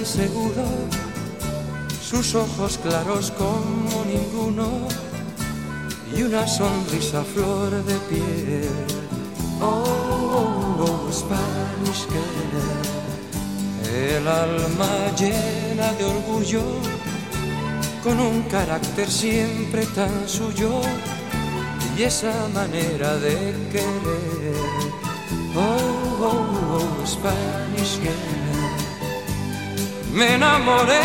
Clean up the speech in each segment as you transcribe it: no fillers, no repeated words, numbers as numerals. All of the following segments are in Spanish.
seguro, sus ojos claros como ninguno y una sonrisa flor de piel. Oh, Spanish girl, el alma llena de orgullo, con un carácter siempre tan suyo y esa manera de querer. Oh, Spanish girl, me enamoré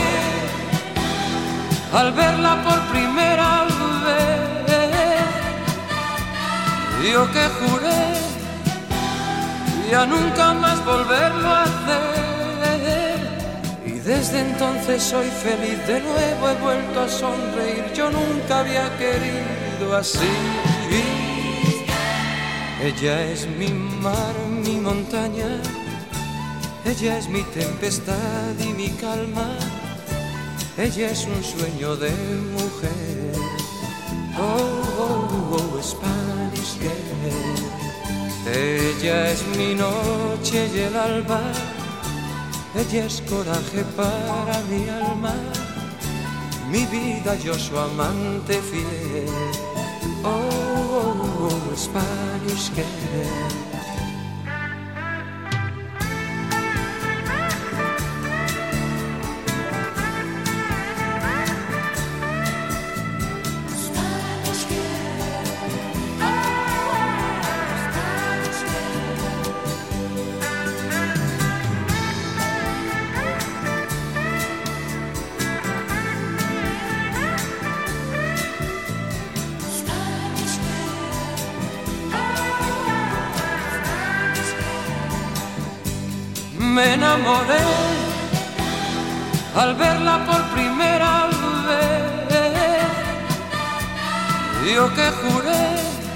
al verla por primera vez. Yo que juré ya nunca más volverlo a hacer, y desde entonces soy feliz de nuevo, he vuelto a sonreír. Yo nunca había querido así. Ella es mi mar, mi montaña, ella es mi tempestad y mi calma, ella es un sueño de mujer. Oh, Spanish girl, ella es mi noche y el alba, ella es coraje para mi alma, mi vida, yo su amante fiel. Oh, Spanish girl. Me enamoré al verla por primera vez. Yo que juré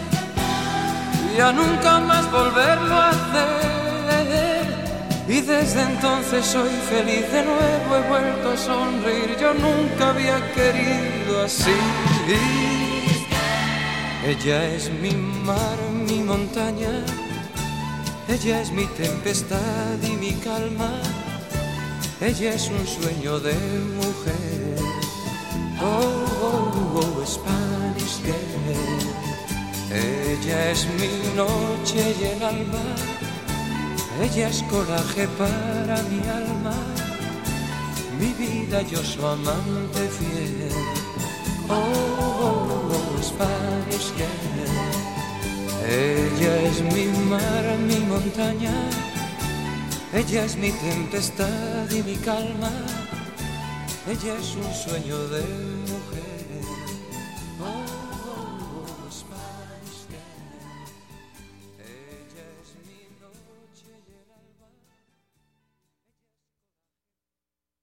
ya nunca más volverlo a hacer, y desde entonces soy feliz de nuevo, he vuelto a sonreír. Yo nunca había querido así. Ella es mi mar, mi montaña, ella es mi tempestad y mi calma, ella es un sueño de mujer. Oh, Spanish girl, ella es mi noche y el alma, ella es coraje para mi alma, mi vida, yo su amante fiel. Oh, Spanish girl, ella es mi mar, mi montaña, ella es mi tempestad y mi calma, ella es un sueño de mujer.